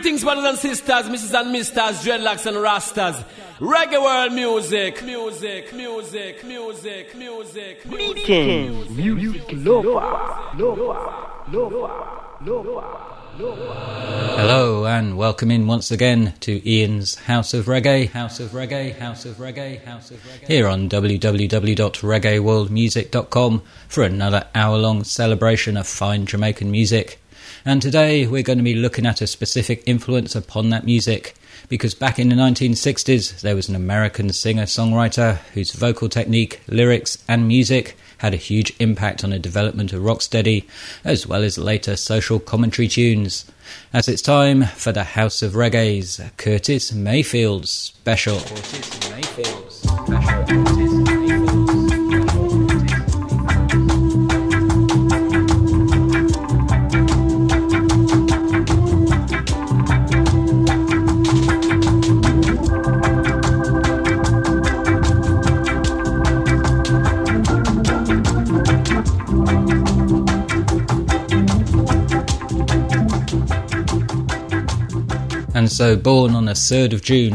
Greetings, brothers and sisters, Mrs. and Misters, dreadlocks and rastas. Reggae world music, music, music, music, music, music, music, Hello and welcome in once again to Ian's House of Reggae, House of Reggae, House of Reggae, House of Reggae, here on www.reggaeworldmusic.com for another hour-long celebration of fine Jamaican music. And today we're going to be looking at a specific influence upon that music, because back in the 1960s there was an American singer-songwriter whose vocal technique, lyrics and music had a huge impact on the development of rocksteady, as well as later social commentary tunes. As it's time for the House of Reggae's Curtis Mayfield special. Curtis Mayfield special. And so, born on the 3rd of June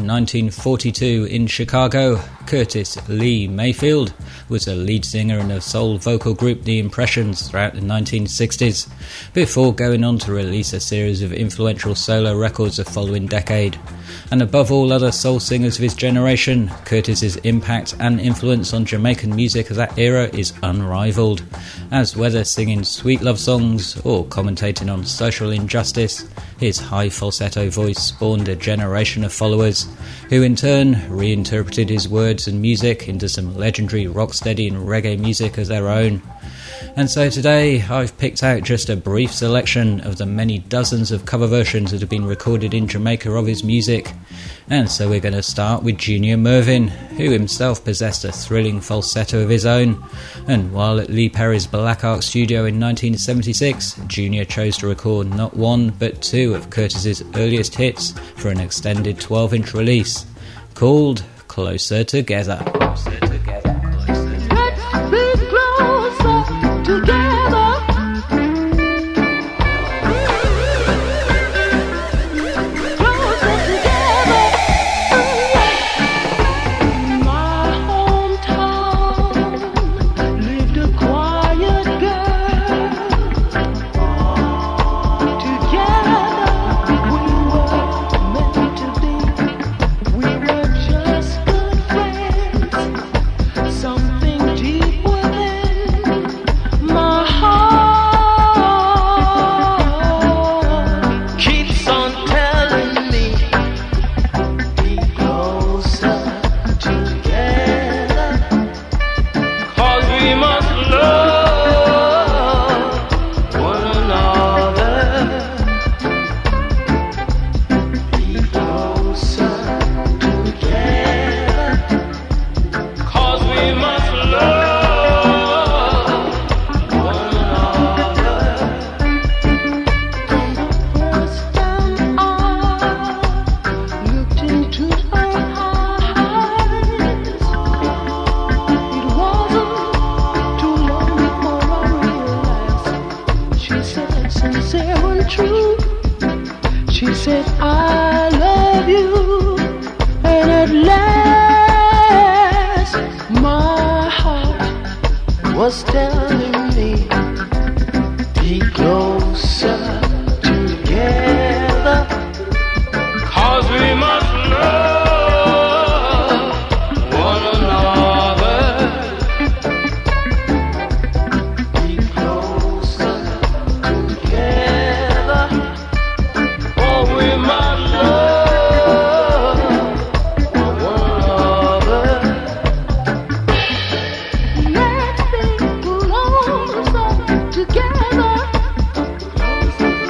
1942 in Chicago, Curtis Lee Mayfield was a lead singer in the soul vocal group The Impressions throughout the 1960s, before going on to release a series of influential solo records the following decade. And above all other soul singers of his generation, Curtis's impact and influence on Jamaican music of that era is unrivaled, as whether singing sweet love songs or commentating on social injustice, his high falsetto voice spawned a generation of followers, who in turn reinterpreted his words and music into some legendary rocksteady and reggae music of their own. And so today I've picked out just a brief selection of the many dozens of cover versions that have been recorded in Jamaica of his music. And so we're going to start with Junior Murvin, who himself possessed a thrilling falsetto of his own. And while at Lee Perry's Black Ark studio in 1976, Junior chose to record not one but two of Curtis's earliest hits for an extended 12-inch release, called Closer Together. Closer Together. Together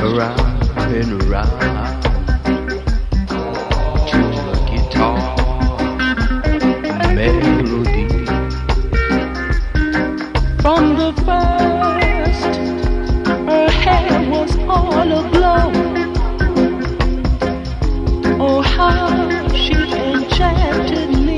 around and around to the guitar melody. From the first, her hair was all aglow. Oh, how she enchanted me.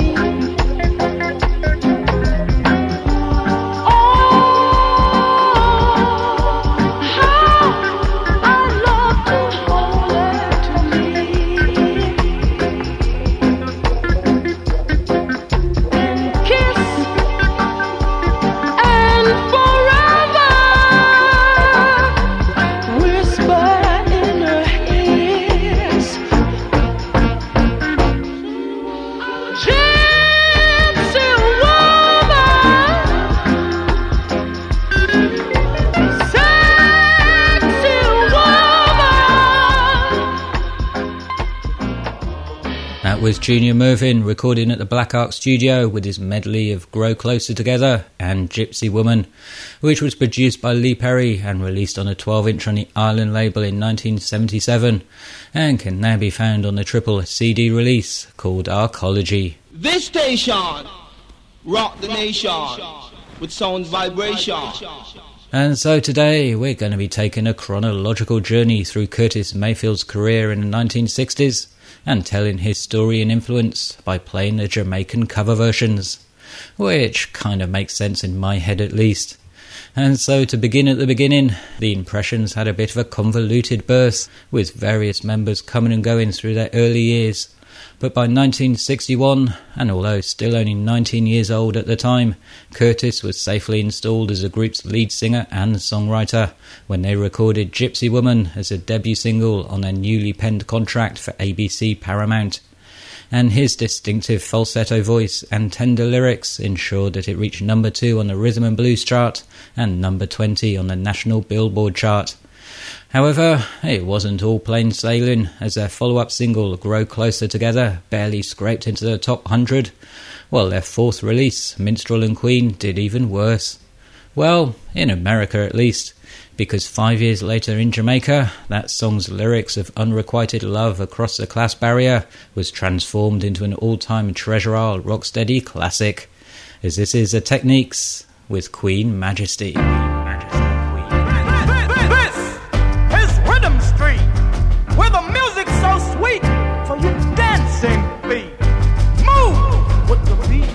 Was Junior Murvin recording at the Black Ark studio with his medley of Grow Closer Together and Gypsy Woman, which was produced by Lee Perry and released on a 12-inch on the Island label in 1977 and can now be found on the triple CD release called Arcology. This station rock the nation with sound vibration. And so today we're going to be taking a chronological journey through Curtis Mayfield's career in the 1960s and telling his story and influence by playing the Jamaican cover versions, which kind of makes sense in my head at least. And so to begin at the beginning, the Impressions had a bit of a convoluted birth, with various members coming and going through their early years. But by 1961, and although still only 19 years old at the time, Curtis was safely installed as the group's lead singer and songwriter when they recorded Gypsy Woman as a debut single on their newly penned contract for ABC Paramount. And his distinctive falsetto voice and tender lyrics ensured that it reached number 2 on the Rhythm and Blues chart and number 20 on the National Billboard chart. However, it wasn't all plain sailing, as their follow-up single, Grow Closer Together, barely scraped into the top 100, while their fourth release, Minstrel and Queen, did even worse. Well, in America at least, because 5 years later in Jamaica, that song's lyrics of unrequited love across the class barrier was transformed into an all-time treasure-isle rocksteady classic, as this is The Techniques with Queen Majesty. Where the music's so sweet for you dancing feet. Move with the beat.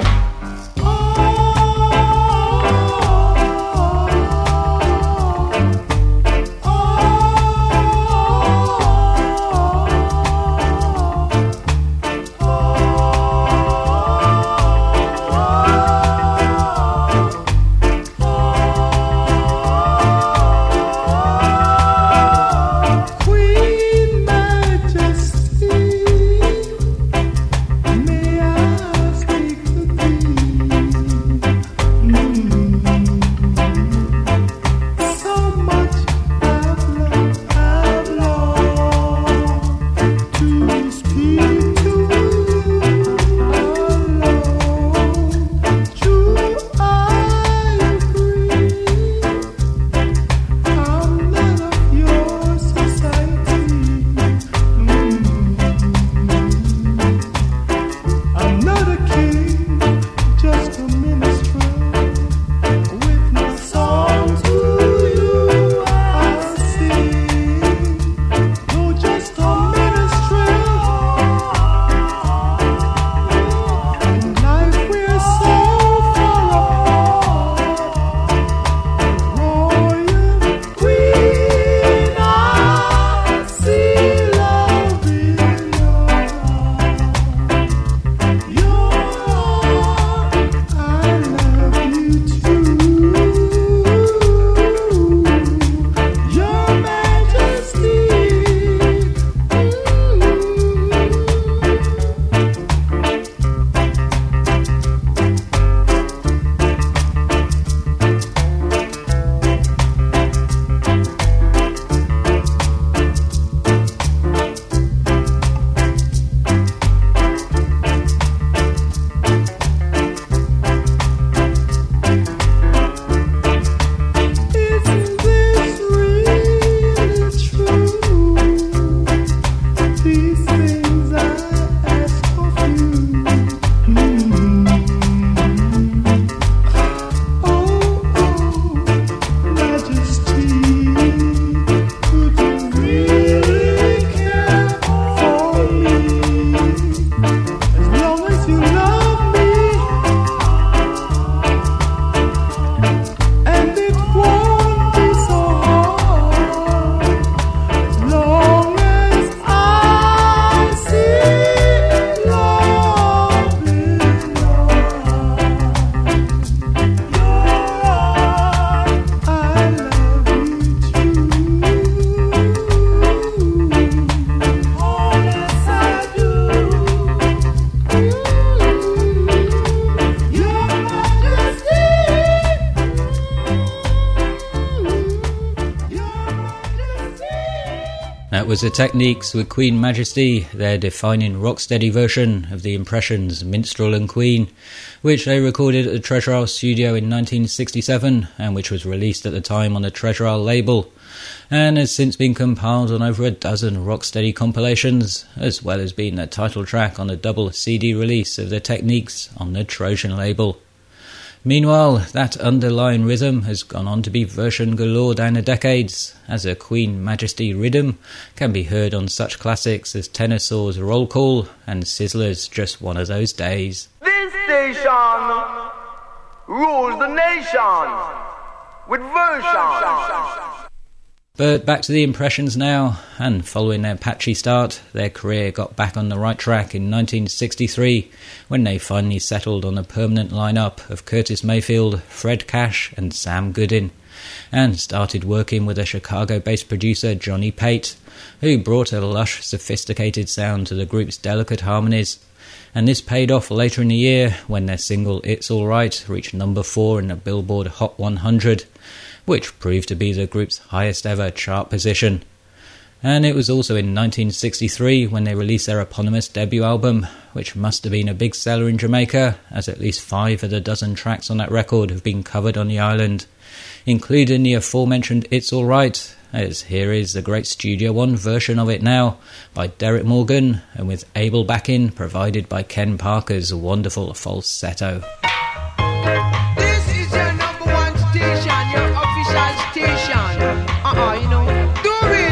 That was the Techniques with Queen Majesty, their defining rocksteady version of the Impressions' Minstrel and Queen, which they recorded at the Treasure Isle studio in 1967 and which was released at the time on the Treasure Isle label, and has since been compiled on over a dozen rocksteady compilations, as well as being the title track on a double CD release of the Techniques on the Trojan label. Meanwhile, that underlying rhythm has gone on to be version galore down the decades, as a Queen Majesty rhythm can be heard on such classics as Tenorsaur's Roll Call and Sizzler's Just One of Those Days. This station rules the nation with version. But back to the Impressions now, and following their patchy start, their career got back on the right track in 1963 when they finally settled on a permanent lineup of Curtis Mayfield, Fred Cash and Sam Goodin, and started working with a Chicago-based producer, Johnny Pate, who brought a lush, sophisticated sound to the group's delicate harmonies. And this paid off later in the year when their single It's Alright reached number 4 in the Billboard Hot 100, which proved to be the group's highest ever chart position. And it was also in 1963 when they released their eponymous debut album, which must have been a big seller in Jamaica, as at least 5 of the dozen tracks on that record have been covered on the island, including the aforementioned It's Alright, as here is the great Studio One version of it now by Derek Morgan, and with able backing provided by Ken Parker's wonderful falsetto. This is your number one station, your official station. You know, do it.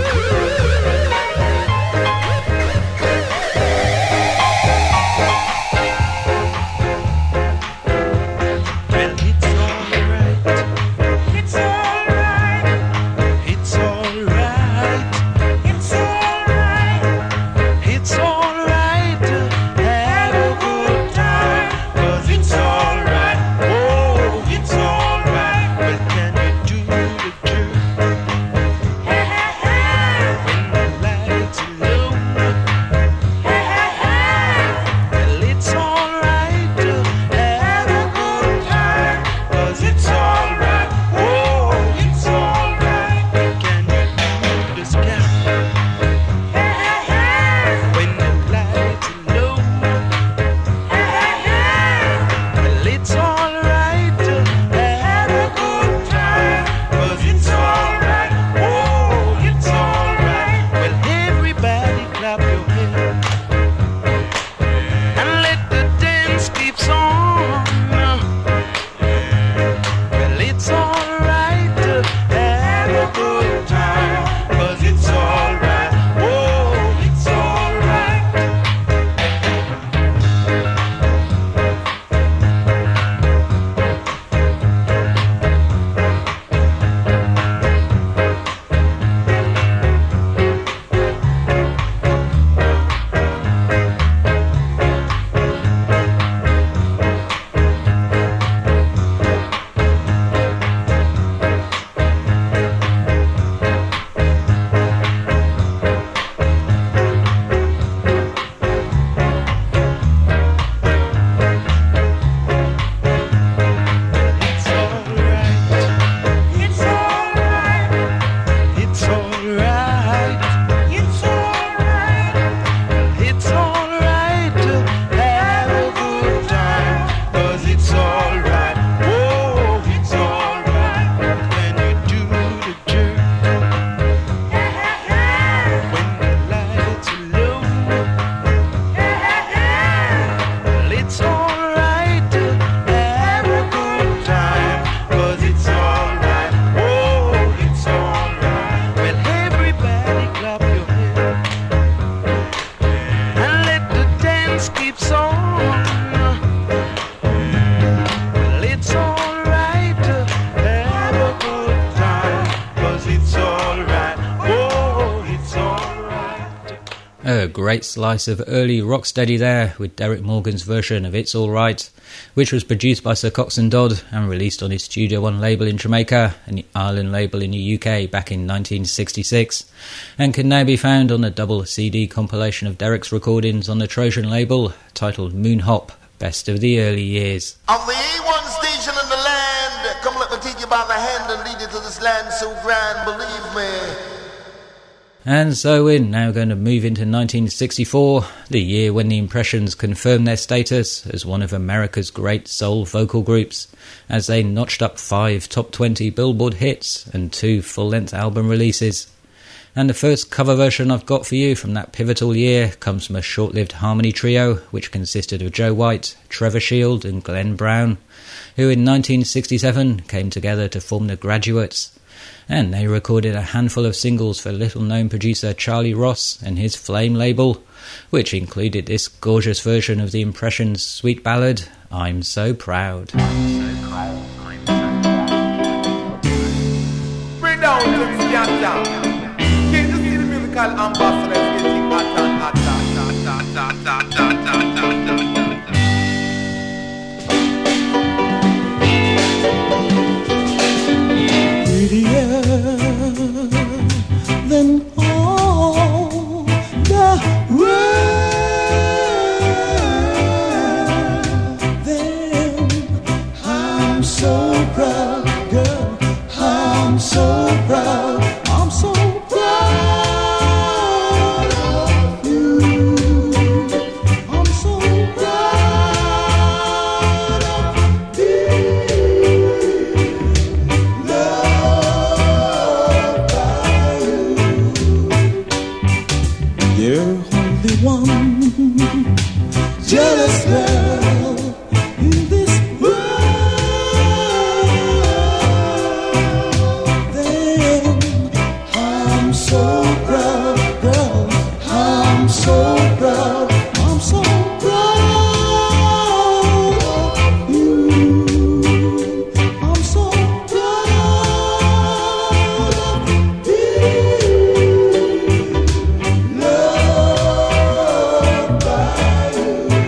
Well, it's alright. It's alright. It's alright. It's alright. It's alright to have a good time. 'Cause it's alright. Oh, it's alright. Well, can you do the dirt? When the lights are low. Well, it's alright to have a good time. 'Cause it's alright. Oh, it's alright. Can you do the sky? When the lights are low. Well, it's alright to have a good time. 'Cause it's alright. Oh, it's alright. Well, everybody clap your hands and let the dance keep on. Well, it's alright to have a good time. 'Cause it's alright. Oh, it's alright. It's alright. It's alright. It's alright. It's alright. It's alright to have a good time. 'Cause it's alright. Oh, it's alright. When you do the dirt. When the lights are low. Well, it's alright to have a good time. 'Cause it's alright. Oh, it's alright. Well, everybody clap your hands and let the dance keep on. Well, it's alright to have a good time. 'Cause it's alright. Oh, it's alright. A great slice of early rocksteady there with Derek Morgan's version of It's Alright, which was produced by Sir Coxsone Dodd and released on his Studio One label in Jamaica and the Ireland label in the UK back in 1966, and can now be found on a double CD compilation of Derek's recordings on the Trojan label titled Moonhop, Best of the Early Years. I'm the A1 station in the land. Come let me take you by the hand and lead you to this land so grand, believe me. And so we're now going to move into 1964, the year when the Impressions confirmed their status as one of America's great soul vocal groups, as they notched up 5 top 20 Billboard hits and 2 full-length album releases. And the first cover version I've got for you from that pivotal year comes from a short-lived harmony trio which consisted of Joe White, Trevor Shield and Glenn Brown, who in 1967 came together to form the Graduates. And they recorded a handful of singles for little-known producer Charlie Ross and his Flame label, which included this gorgeous version of the Impressions' sweet ballad, I'm So Proud. Bring down the Scanton. Can you see the musical ambassadors getting hotter and than all the world. Then I'm so proud, girl. I'm so proud. I'm so proud of you. I'm so proud of being loved by you. You're only one jealous girl in this world. Then I'm so proud, girl. I'm so proud. I'm so proud of you. I'm so proud of being loved by you.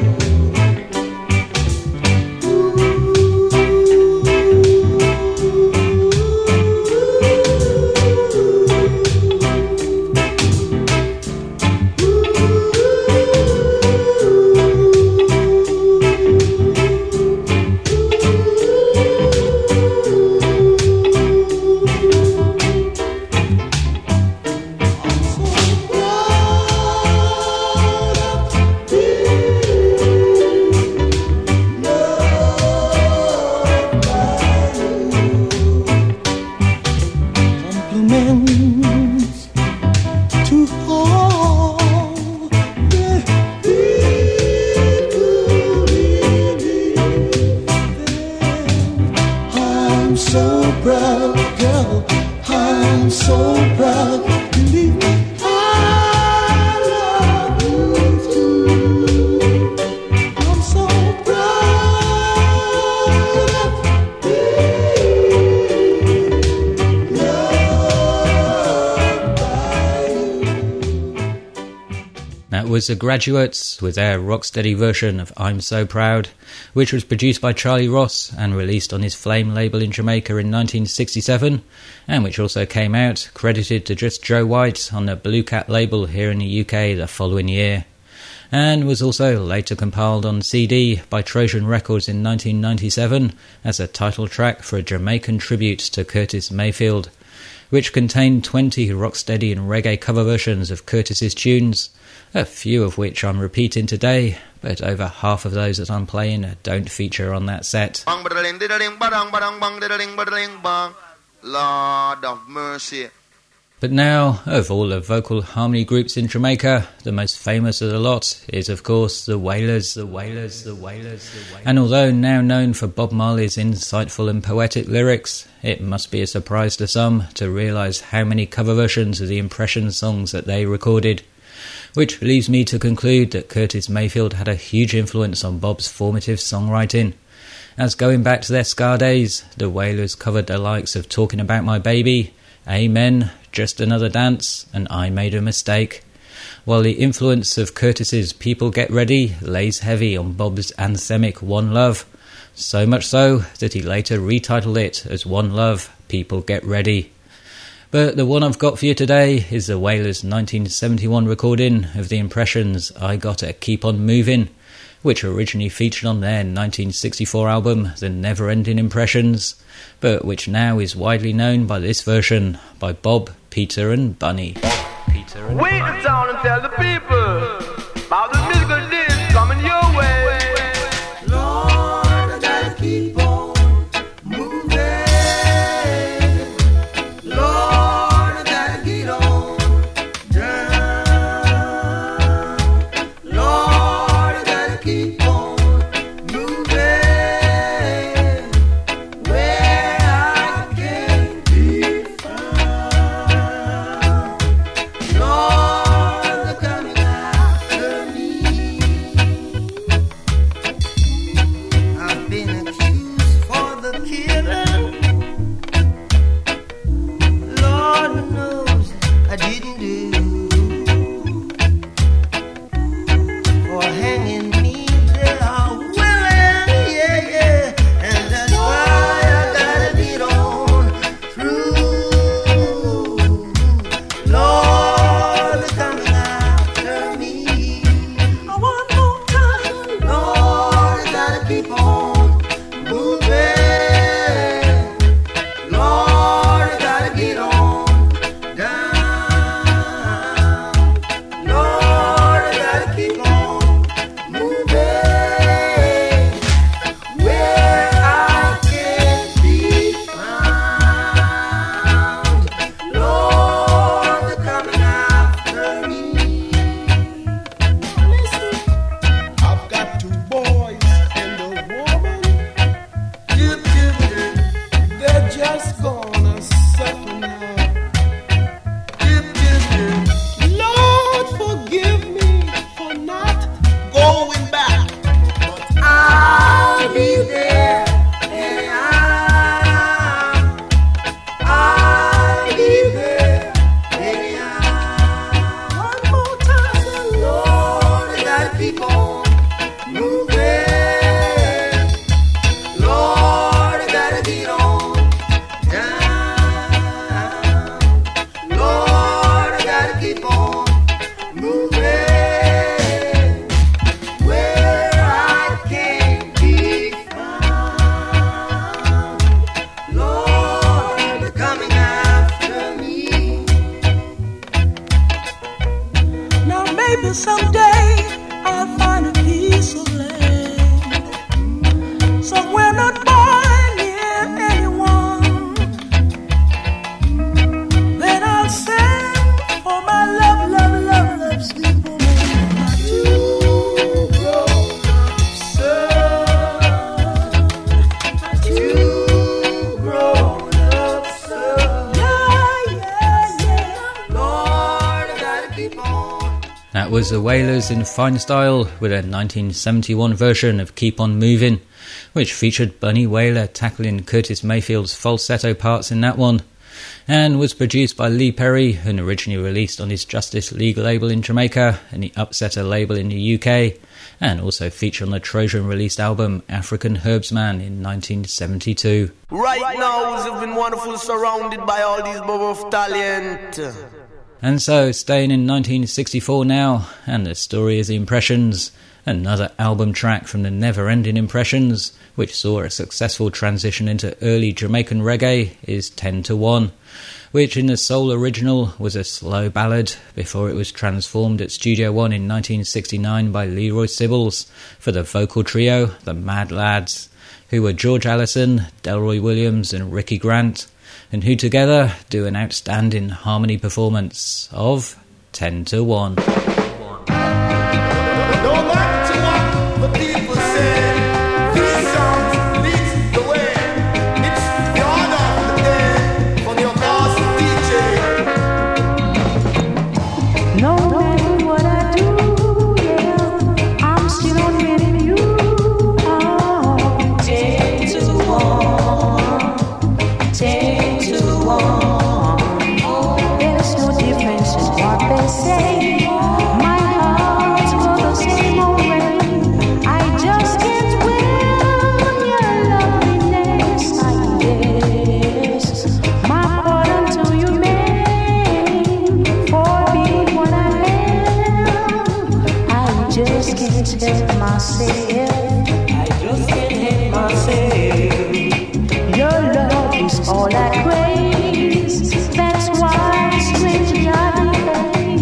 Compliments to all the people I'm so proud, girl. I'm so proud. Believe me, I love you too. I'm so proud of being loved by you. That was the Graduates with their rocksteady version of I'm So Proud, which was produced by Charlie Ross and released on his Flame label in Jamaica in 1967, and which also came out credited to just Joe White on the Blue Cat label here in the UK the following year, and was also later compiled on CD by Trojan Records in 1997 as a title track for a Jamaican tribute to Curtis Mayfield, which contained 20 rocksteady and reggae cover versions of Curtis's tunes, a few of which I'm repeating today, but over half of those that I'm playing don't feature on that set. Lord of mercy. But now, of all the vocal harmony groups in Jamaica, the most famous of the lot is, of course, the Wailers. And although now known for Bob Marley's insightful and poetic lyrics, it must be a surprise to some to realise how many cover versions of the Impressions songs that they recorded. Which leaves me to conclude that Curtis Mayfield had a huge influence on Bob's formative songwriting, as going back to their ska days, the Wailers covered the likes of Talking About My Baby, Amen, Just Another Dance, and I Made a Mistake, while the influence of Curtis's People Get Ready lays heavy on Bob's anthemic One Love, so much so that he later retitled it as One Love, People Get Ready. But the one I've got for you today is the Wailers' 1971 recording of the Impressions' I Gotta Keep On Moving, which originally featured on their 1964 album The Never Ending Impressions, but which now is widely known by this version by Bob, Peter and Bunny. Peter. Wait the town and tell the people about the musical days coming your way. Lord, I gotta keep on moving. Lord, I gotta get on down. Lord, I gotta keep on moving where I can be found. Lord, they're coming after me. I've been accused for the killing. Lord knows I didn't do. For hanging me, they are willing, yeah, yeah. And that's why I gotta get on through. Lord, they're coming after me. One more time. Lord, I gotta keep on moving. Lord, I gotta get on down. Lord, I gotta keep on moving where I can be found. Lord, they're coming after me. I've got two boys and a woman. They're just gonna suffer now. Lord, forgive me for not going back. But I'll be there anyhow. I'll be there anyhow. One more time, Lord, I gotta keep on moving. Lord, I gotta get on down. Lord, I gotta keep on moving where I can be found. Lord, they're coming after me. Now maybe someday I'll find a piece of land somewhere not far near anyone. Then I'll send for my love, love, love, love, sweet woman, my two grown-up sons, my two Grown-up son. yeah, yeah, yeah. Lord, I gotta keep on. That was the Wailers in fine style with a 1971 version of Keep On Moving, which featured Bunny Wailer tackling Curtis Mayfield's falsetto parts in that one, and was produced by Lee Perry and originally released on his Justice League label in Jamaica and the Upsetter label in the UK, and also featured on the Trojan released album African Herbsman in 1972. Right now, we've been wonderful surrounded by all these bubble of talent. And so, staying in 1964 now, and the story is The Impressions, another album track from the never-ending Impressions, which saw a successful transition into early Jamaican reggae, is 10 to 1, which in the soul original was a slow ballad before it was transformed at Studio One in 1969 by Leroy Sibbles for the vocal trio, the Mad Lads, who were George Allison, Delroy Williams and Ricky Grant, and who together do an outstanding harmony performance of 10 to 1. no matter what the people say, these songs lead the way. It's the honor of the day for your boss DJ. No matter what I do, yeah, I'm still on with you. Oh, 10 to 1, 10 to 1. There's no difference in what they say. My heart's for the same old way. I just can't win your loveliness, I guess. My pardon to you, man, for being what I am. I just can't help myself. I just can't help myself. Your love is all I crave. That's why strangely I behave.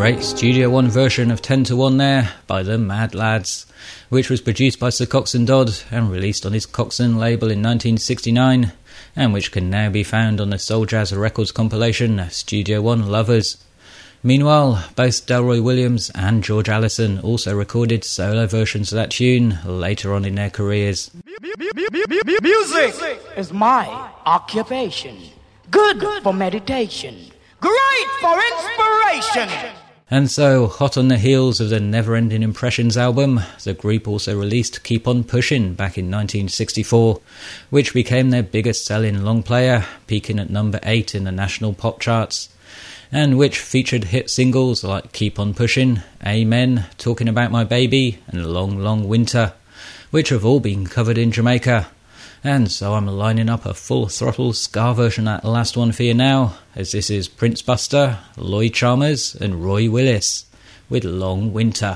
great Studio One version of 10 to 1 there by the Mad Lads, which was produced by Sir Coxsone Dodd and released on his Coxsone label in 1969, and which can now be found on the Soul Jazz Records compilation Studio One Lovers. Meanwhile, both Delroy Williams and George Allison also recorded solo versions of that tune later on in their careers. Music is my occupation. Good for meditation. Great for inspiration. And so, hot on the heels of the Never Ending Impressions album, the group also released Keep On Pushin' back in 1964, which became their biggest selling long player, peaking at number 8 in the national pop charts, and which featured hit singles like Keep On Pushin', Amen, Talking About My Baby, and Long Long Winter, which have all been covered in Jamaica. And so I'm lining up a full throttle ska version of that last one for you now, as this is Prince Buster, Lloyd Chalmers and Roy Willis with Long Winter.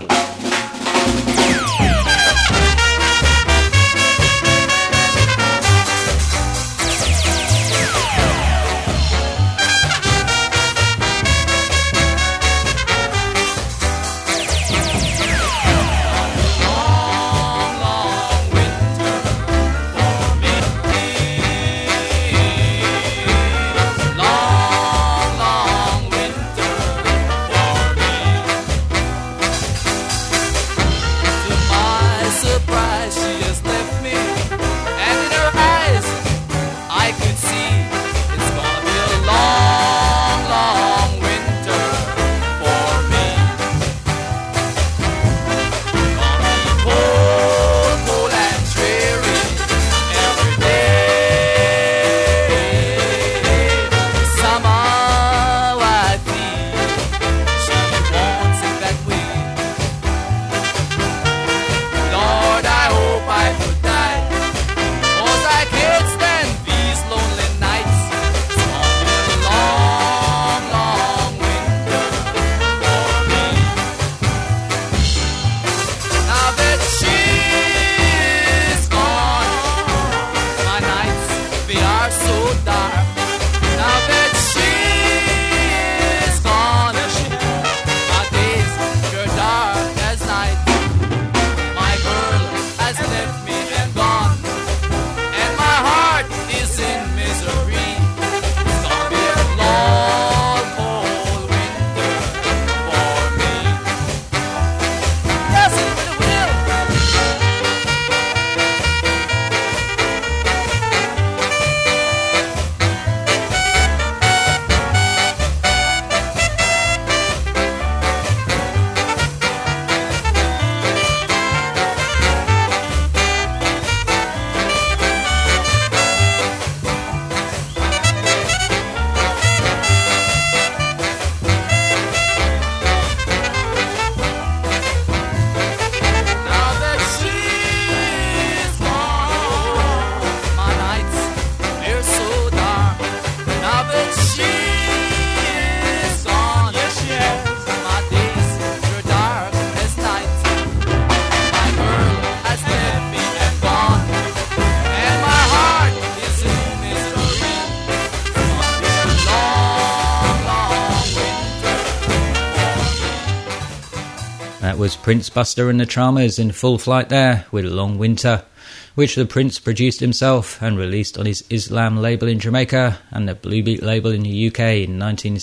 Was Prince Buster and the Charmers in full flight there with Long Winter, which the Prince produced himself and released on his Islam label in Jamaica and the Blue Beat label in the UK in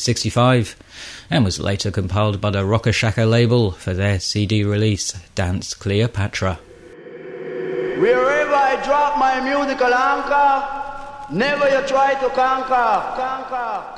1965, and was later compiled by the Rocker Shaka label for their CD release Dance Cleopatra. Wherever I drop my musical anchor, never you try to conquer.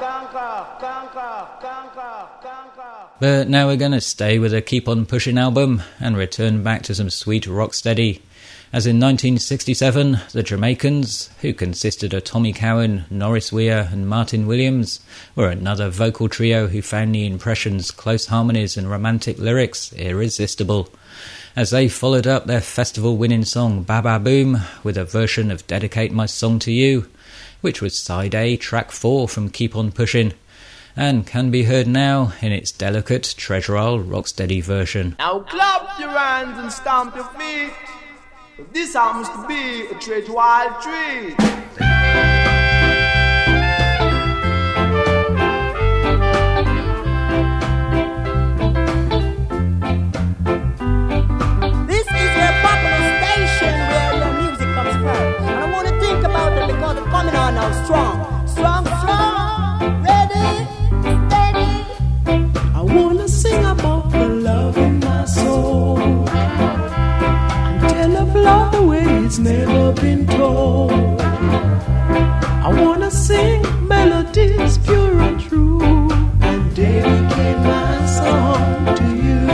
But now we're going to stay with a Keep On Pushin' album and return back to some sweet rocksteady, as in 1967 the Jamaicans, who consisted of Tommy Cowan, Norris Weir and Martin Williams, were another vocal trio who found the Impressions' close harmonies and romantic lyrics irresistible, as they followed up their festival-winning song Baba Boom with a version of Dedicate My Song to You, which was side A, track 4 from Keep On Pushin', and can be heard now in its delicate Treasure Isle rocksteady version. Now clap your hands and stamp your feet. This happens to be a Treasure Isle treat. coming on now, strong, strong, strong. Ready, steady. I wanna sing about the love in my soul and tell of love the way it's never been told. I wanna sing melodies pure and true and dedicate my song to you.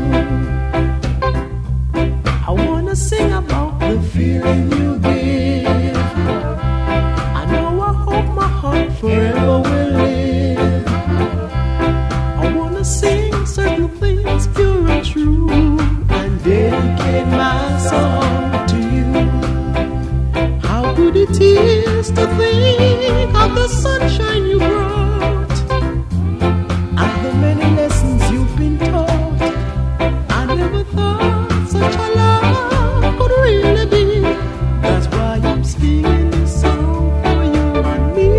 I wanna sing about the feeling you give. I know I hope my heart forever will live. I wanna sing certain things pure and true and dedicate my song to you. How good it is to think of the sunshine you brought and the many lessons you've been taught. I never thought such a love could really be. That's why I'm singing this song for you and me.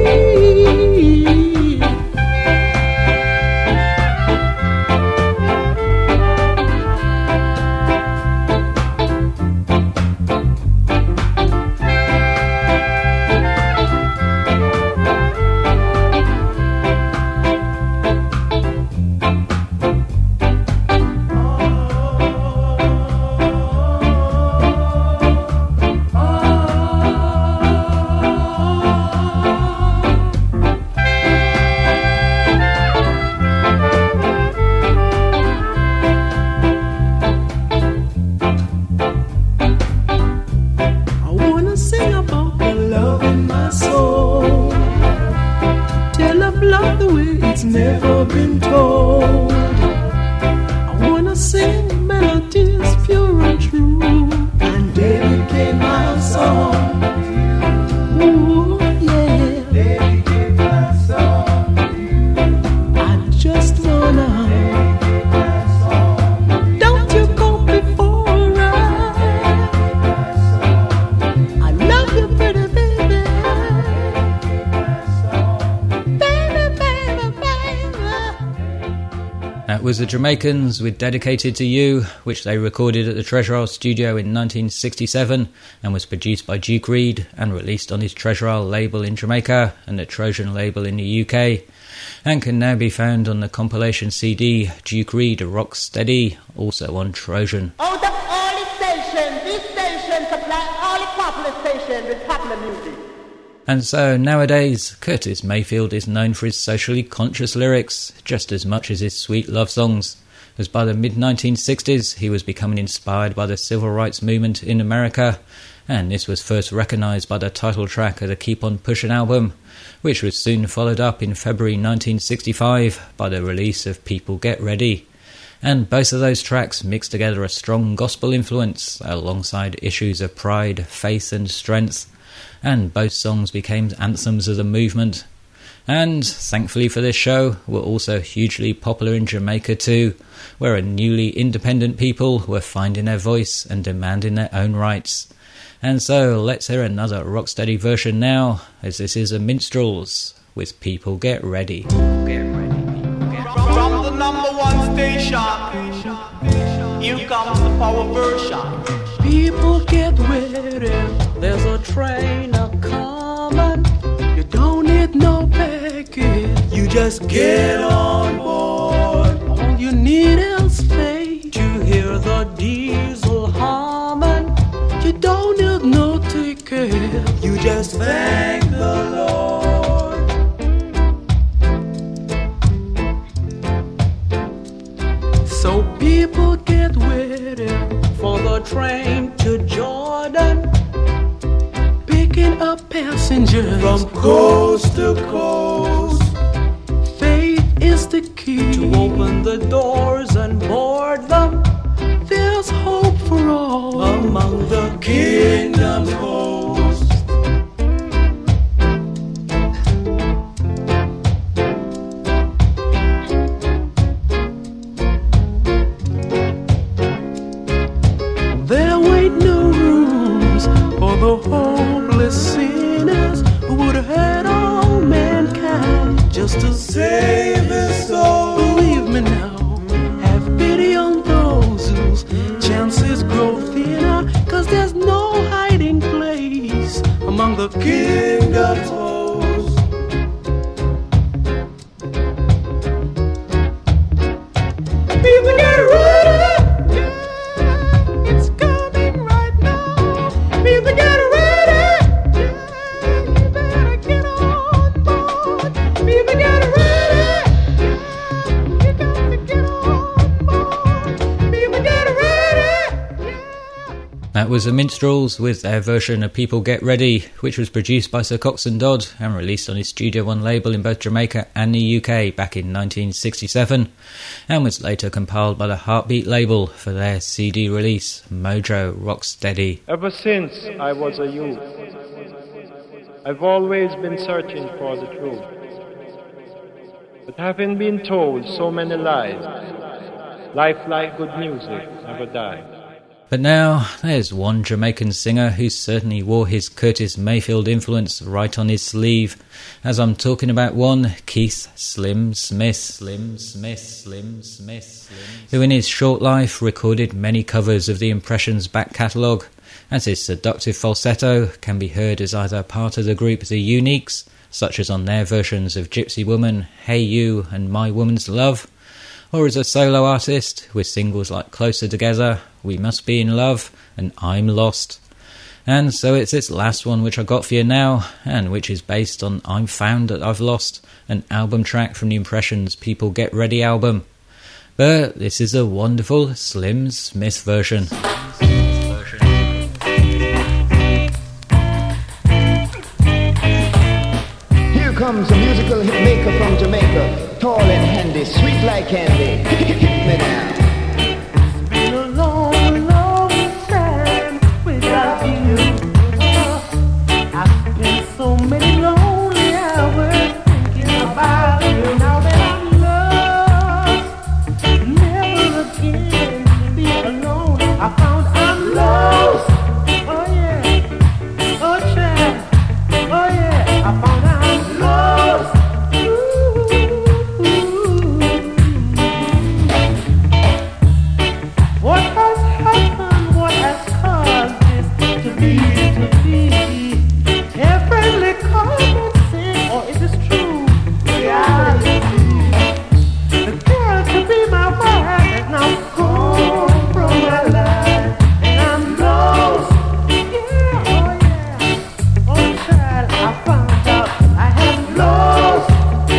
Was the Jamaicans with Dedicated to You, which they recorded at the Treasure Isle studio in 1967 and was produced by Duke Reid and released on his Treasure Isle label in Jamaica and the Trojan label in the UK, and can now be found on the compilation CD Duke Reid Rock Steady, also on Trojan. Out of all the stations, this station supply all the popular stations with popular music. And so nowadays, Curtis Mayfield is known for his socially conscious lyrics just as much as his sweet love songs, as by the mid-1960s he was becoming inspired by the civil rights movement in America, and this was first recognised by the title track of the Keep On Pushin' album, which was soon followed up in February 1965 by the release of People Get Ready. And both of those tracks mixed together a strong gospel influence alongside issues of pride, faith and strength, and both songs became anthems of the movement. And, thankfully for this show, were also hugely popular in Jamaica too, where a newly independent people were finding their voice and demanding their own rights. And so, let's hear another rocksteady version now, as this is the Minstrels with People Get Ready. From the number one station, here comes the power version. People get ready, there's a train a-comin'. You don't need no package, you just get on board. All you need is faith to hear the diesel humming. You don't need no ticket, you just thank the Lord. So people get ready for the train to Jordan, picking up passengers from coast to coast. Faith is the key to open the doors and board them. There's hope for all among the kingdom's host. There ain't no rooms for the hopeless sinners who would have had all mankind just to save his soul. Believe me now, have pity on those whose chances grow thinner, 'cause there's no hiding place among the kingdom's host. People get ready, yeah, it's coming right now. People get ready, yeah, you better get on board. People get ready, yeah, you got to get on board. People get ready. That was the Minstrels with their version of People Get Ready, which was produced by Sir Coxsone Dodd and released on his Studio One label in both Jamaica and the UK back in 1967, and was later compiled by the Heartbeat label for their CD release, Mojo Rocksteady. Ever since I was a youth, I've always been searching for the truth. But having been told so many lies, life like good music never dies. But now, there's one Jamaican singer who certainly wore his Curtis Mayfield influence right on his sleeve, as I'm talking about one Keith Slim Smith, who in his short life recorded many covers of the Impressions back catalogue, as his seductive falsetto can be heard as either part of the group The Uniques, such as on their versions of Gypsy Woman, Hey You and My Woman's Love, or as a solo artist with singles like Closer Together, We Must Be in Love and I'm Lost. And so it's this last one which I got for you now, and which is based on I'm Found That I've Lost, an album track from the Impressions People Get Ready album. But this is a wonderful Slim Smith version. Here comes a musical hit maker from Jamaica, tall and handy, sweet like candy. Hit me now. Been a long, long time without you. I spent so many lonely hours thinking about you. Now that I'm lost, never again to be alone. I found I'm lost. Oh yeah, oh child, oh yeah. I found I'm lost. What has happened? What has caused this to be? A friendly comment saying, or is this true reality? The girl to be my wife has now gone from my life, and I'm lost. Yeah, oh yeah, oh child, I found out I have lost.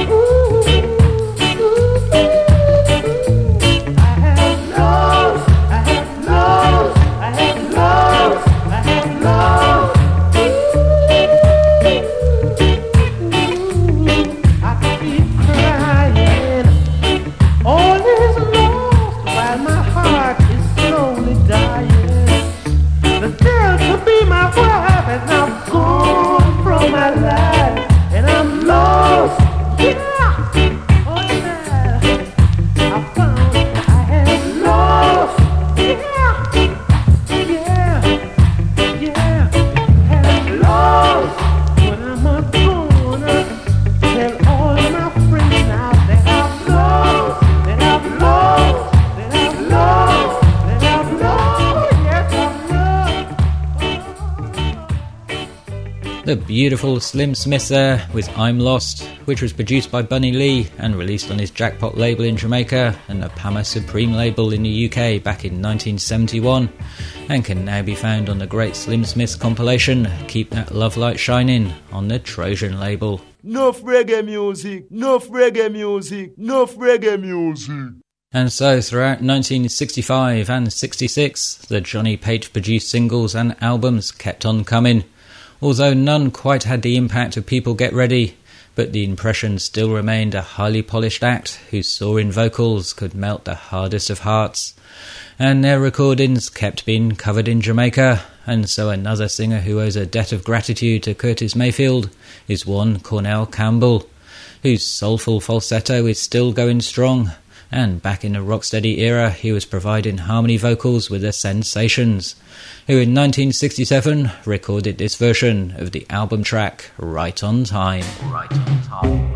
The beautiful Slim Smith there with I'm Lost, which was produced by Bunny Lee and released on his Jackpot label in Jamaica and the Pama Supreme label in the UK back in 1971, and can now be found on the great Slim Smith compilation Keep That Love Light Shining on the Trojan label. Enough reggae music, enough reggae music, enough reggae music. And so throughout 1965 and 66, the Johnny Page produced singles and albums kept on coming, although none quite had the impact of People Get Ready, but the Impressions still remained a highly polished act whose soaring vocals could melt the hardest of hearts, and their recordings kept being covered in Jamaica, and so another singer who owes a debt of gratitude to Curtis Mayfield is one Cornell Campbell, whose soulful falsetto is still going strong, and back in the Rocksteady era he was providing harmony vocals with the Sensations, who in 1967 recorded this version of the album track Right on Time. Right on Time.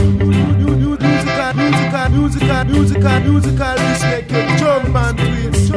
Musical, respect your German twist,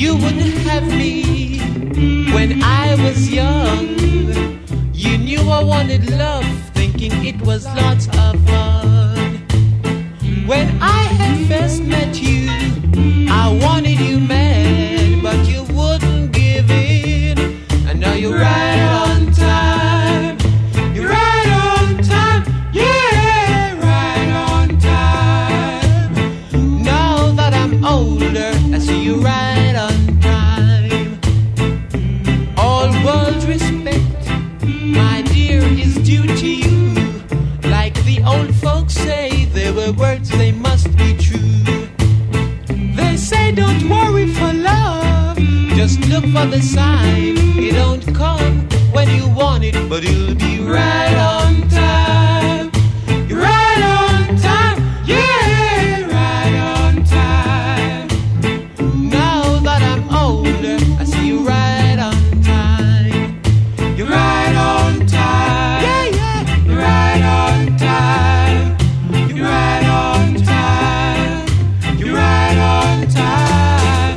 You wouldn't have me when I was young. You knew I wanted love, thinking it was lots of fun. When I had first met you, I wanted you mad, but you wouldn't give in. And now you're right on time. You're right on time. Yeah, right on time. Now that I'm older, I see you right on time. All world respect, my dear, is due to you. Like the old folks say, there were words, they must be true. They say don't worry for love, just look for the sign. It don't come when you want it, but it'll be right on time. You're right on time, yeah, right on time. Now that I'm older, I see you right on time. You're right on time, yeah, yeah, you're right on time. You're right on time. You're right on time.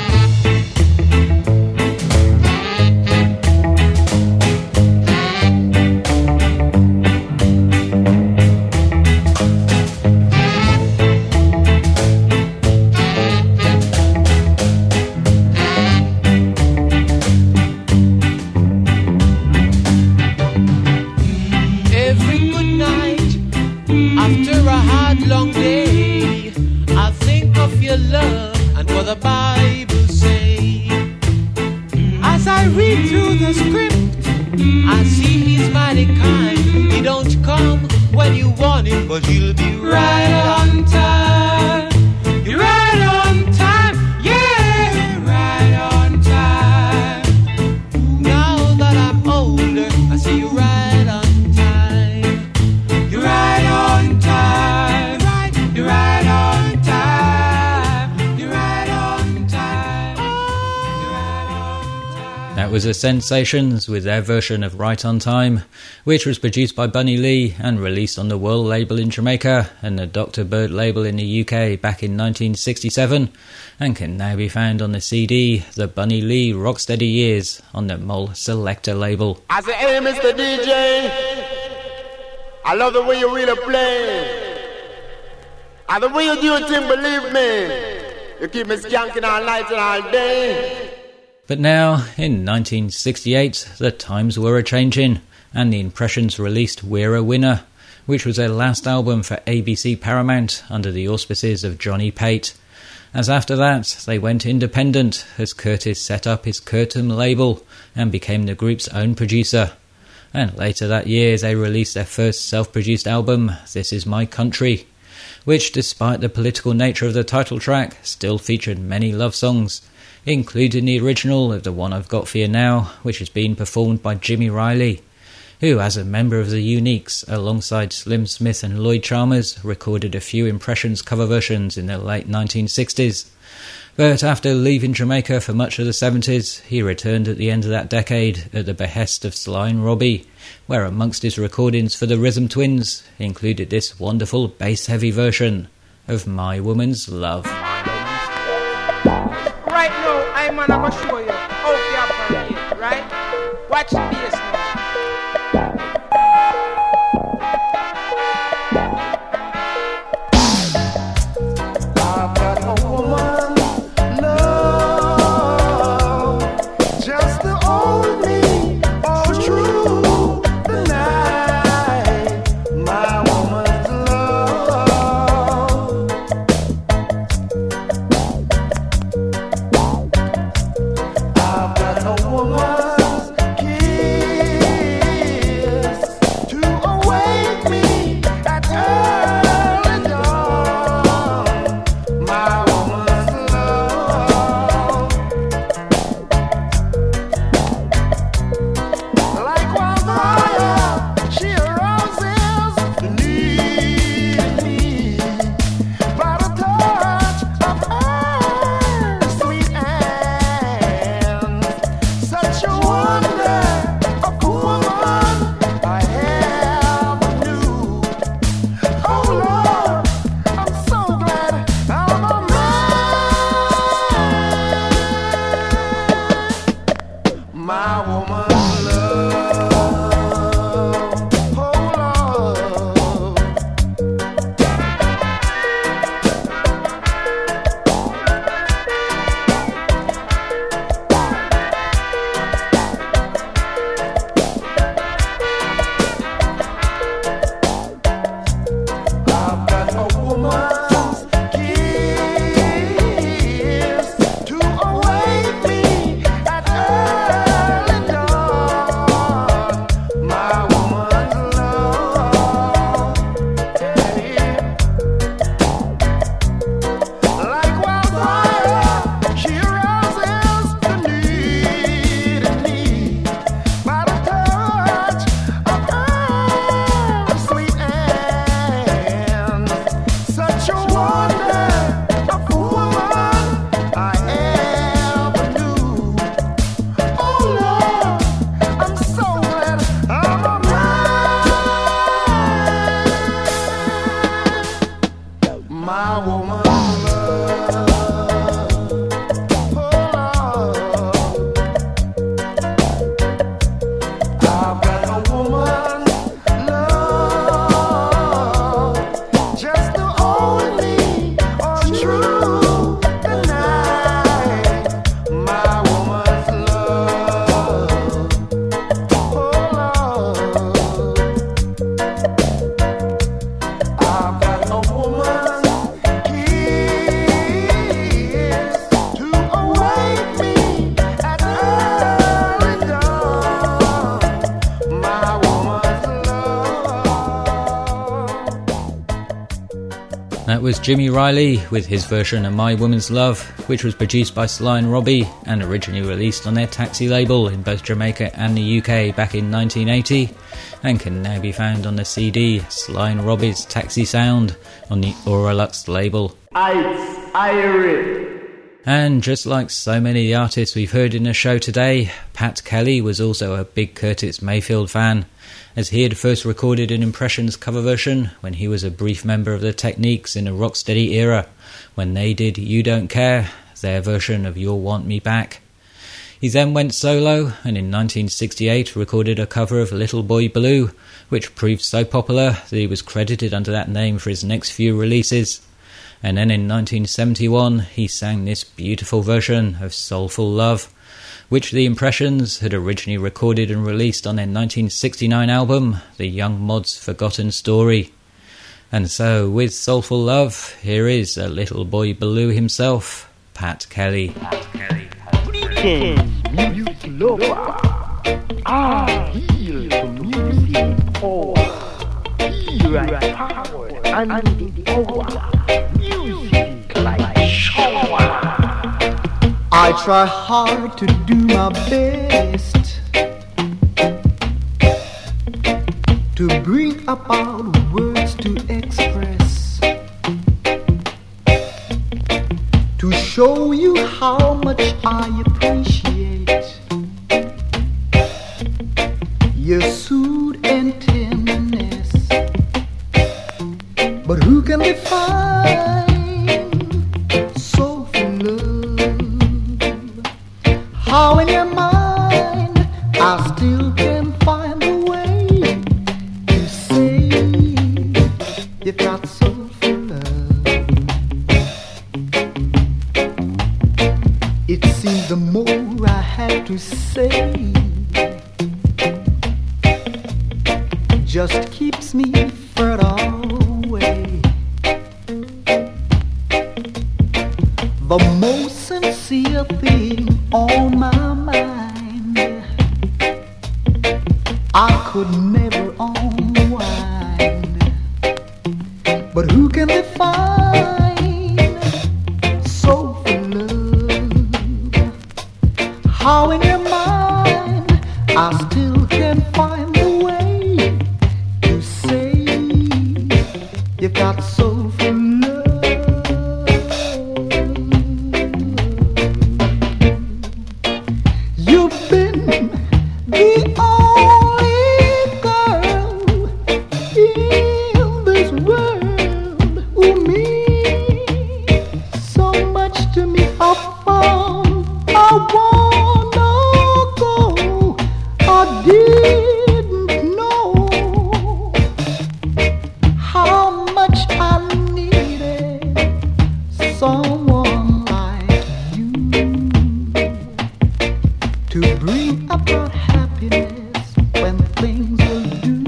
Every good night, after a hard long day, I think of your love and what the Bible say. As I read through the script, I see he's mighty kind. He don't come when you want him, but he'll be right on time. You're right on time, yeah, right on time. Now that I'm older, I see you right on time. You're right on time, right, you're right on time. You're right on time. That was the Sensations with their version of Right on Time, which was produced by Bunny Lee and released on the World label in Jamaica and the Dr. Bird label in the UK back in 1967, and can now be found on the CD The Bunny Lee Rocksteady Years on the Mole Selector label. I say, hey, Mr. DJ, I love the way you really play. And the way you do your thing, believe me, you keep me skanking all night and all day. But now, in 1968, the times were a-changing, and the Impressions released We're a Winner, which was their last album for ABC Paramount under the auspices of Johnny Pate. As after that, they went independent as Curtis set up his Curtum label and became the group's own producer. And later that year, they released their first self-produced album, This Is My Country, which, despite the political nature of the title track, still featured many love songs, including the original of The One I've Got For You Now, which has been performed by Jimmy Riley, who, as a member of the Uniques, alongside Slim Smith and Lloyd Chalmers, recorded a few Impressions cover versions in the late 1960s. But after leaving Jamaica for much of the 70s, he returned at the end of that decade at the behest of Sly and Robbie, where amongst his recordings for the Rhythm Twins included this wonderful bass-heavy version of My Woman's Love. Right now, I'm gonna show you how to operate, right? Watch the bass now. I've got a woman, love, just to hold me all through the night. My woman's love. I've got a woman's kiss. was Jimmy Riley with his version of My Woman's Love, which was produced by Sly and Robbie and originally released on their Taxi label in both Jamaica and the UK back in 1980, and can now be found on the CD Sly and Robbie's Taxi Sound on the Auralux label. And just like so many of the artists we've heard in the show today, Pat Kelly was also a big Curtis Mayfield fan, as he had first recorded an Impressions cover version when he was a brief member of the Techniques in the Rocksteady era, when they did You Don't Care, their version of You'll Want Me Back. He then went solo and in 1968 recorded a cover of Little Boy Blue, which proved so popular that he was credited under that name for his next few releases. And then in 1971 he sang this beautiful version of Soulful Love, which the Impressions had originally recorded and released on their 1969 album, The Young Mod's Forgotten Story. And so, with Soulful Love, here is a Little Boy Blue himself, Pat Kelly. Music lover, I heal to music power. Here I power and the power. Music like shower. I try hard to do my best to bring about words to express, to show you how much I appreciate your soothe and tenderness. But who can define soulful love? How in your mind I still can find a way to say you've got soulful love. It seems the more I have to say just keeps me further away. The most sincere thing on my mind I could never unwind. But who can define soulful love? How in your mind I still can find the way to say you've got soulful love. You've been the only girl in this world who means so much to me. I found I wanna go. I didn't know how much I needed someone like you to bring about happiness when things will do.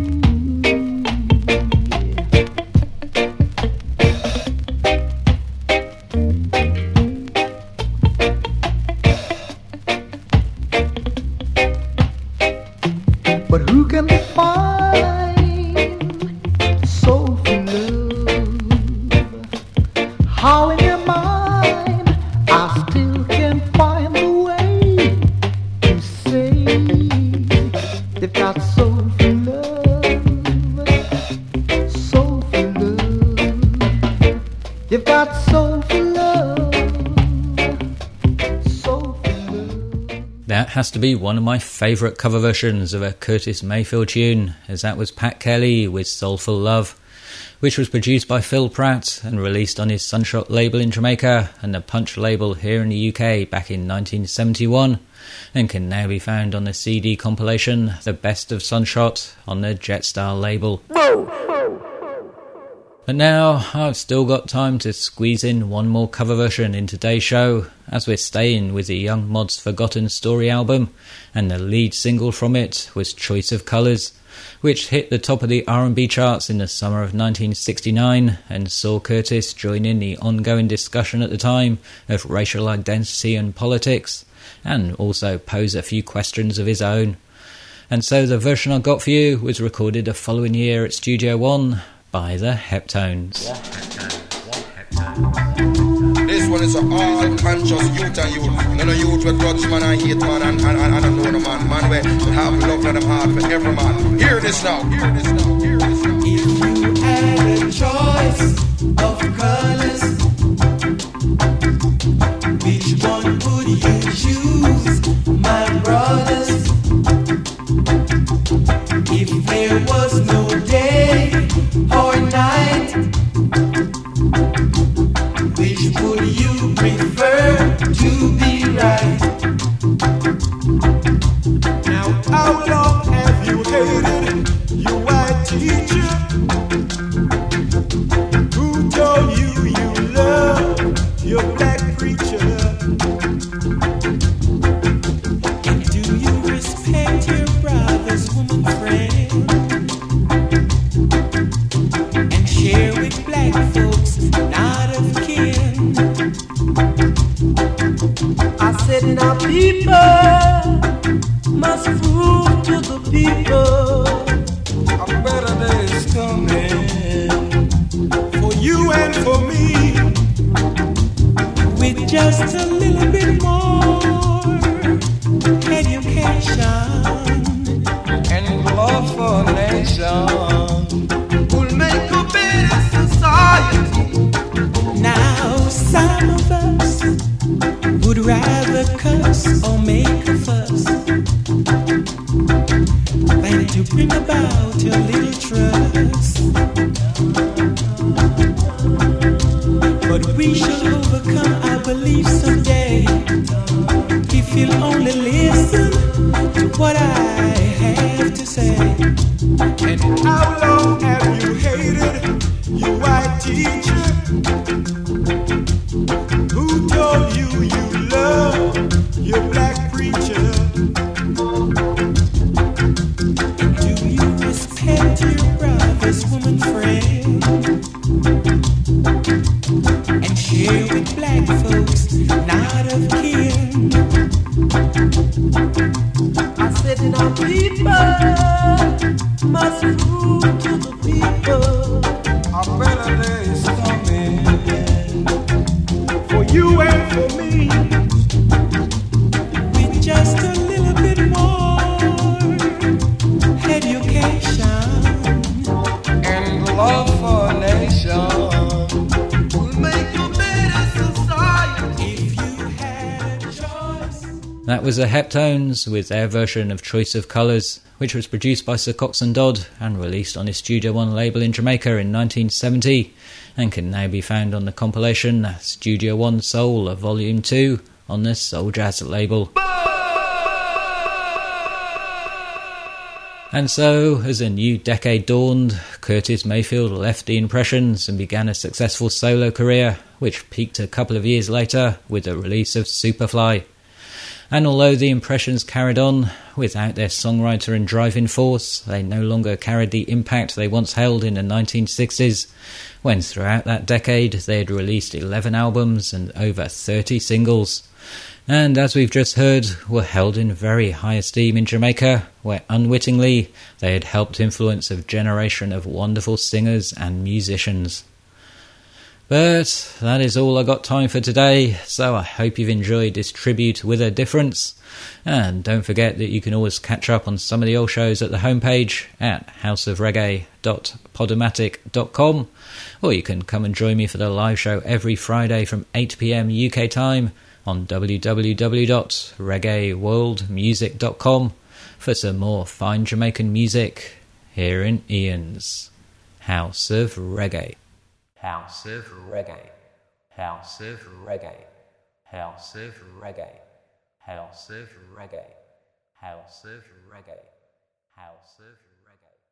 But who can define soulful love? How in your mind I still can find the way to say you've got soulful love, soulful love. You've got soulful love, soulful love. That has to be one of my favourite cover versions of a Curtis Mayfield tune, as that was Pat Kelly with Soulful Love, which was produced by Phil Pratt and released on his Sunshot label in Jamaica and the Punch label here in the UK back in 1971, and can now be found on the CD compilation The Best of Sunshot on the Jetstar label. But now I've still got time to squeeze in one more cover version in today's show, as we're staying with the Young Mod's Forgotten Story album, and the lead single from it was Choice of Colours, which hit the top of the R&B charts in the summer of 1969 and saw Curtis join in the ongoing discussion at the time of racial identity and politics, and also pose a few questions of his own. And so the version I got for you was recorded the following year at Studio One by the Heptones. This one is a all conscious youth and youth. None of youth with grudge man and hate man and don't know the man. Man we have love in them heart for every man. Hear this now. Hear this now. Hear this now. If you had a choice of colors, which one would you choose, my brothers? If there was no day or night, which would you prefer to be right? Now, how long have you hated your white teacher? Who told you you love your black preacher? And do you respect your brother's woman friend? And share with black folks not of kin? I said now people must prove to the people a better day is coming for you and for me. With just a little bit more education and love for a nation will make a better society. Now some of us would rather cuss or make a fuss than to bring about a little trust. But we shall overcome, I believe, someday, if you'll only listen to what I have to say. And how long have you hated your white teacher? Who told you you love your black preacher? Do you respect your brother's woman friend? And share with black folks not of kin? I said now people must prove to the people a better day is coming for you and for me. With just a little bit more education and love for a nation will make a better society. If you had a choice. That was the Heptones with their version of Choice of Colours, which was produced by Sir Coxsone Dodd and released on his Studio One label in Jamaica in 1970, and can now be found on the compilation Studio One Soul Volume 2 on the Soul Jazz label. And so, as a new decade dawned, Curtis Mayfield left the Impressions and began a successful solo career, which peaked a couple of years later with the release of Superfly. And although the Impressions carried on, without their songwriter and driving force, they no longer carried the impact they once held in the 1960s, when throughout that decade they had released 11 albums and over 30 singles. And as we've just heard, were held in very high esteem in Jamaica, where unwittingly they had helped influence a generation of wonderful singers and musicians. But that is all I got time for today, so I hope you've enjoyed this tribute with a difference. And don't forget that you can always catch up on some of the old shows at the homepage at houseofreggae.podomatic.com, or you can come and join me for the live show every Friday from 8 PM UK time on www.reggaeworldmusic.com for some more fine Jamaican music here in Ian's House of Reggae. House of Reggae, House of Reggae, House of Reggae, House of Reggae, House of Reggae, House of Reggae.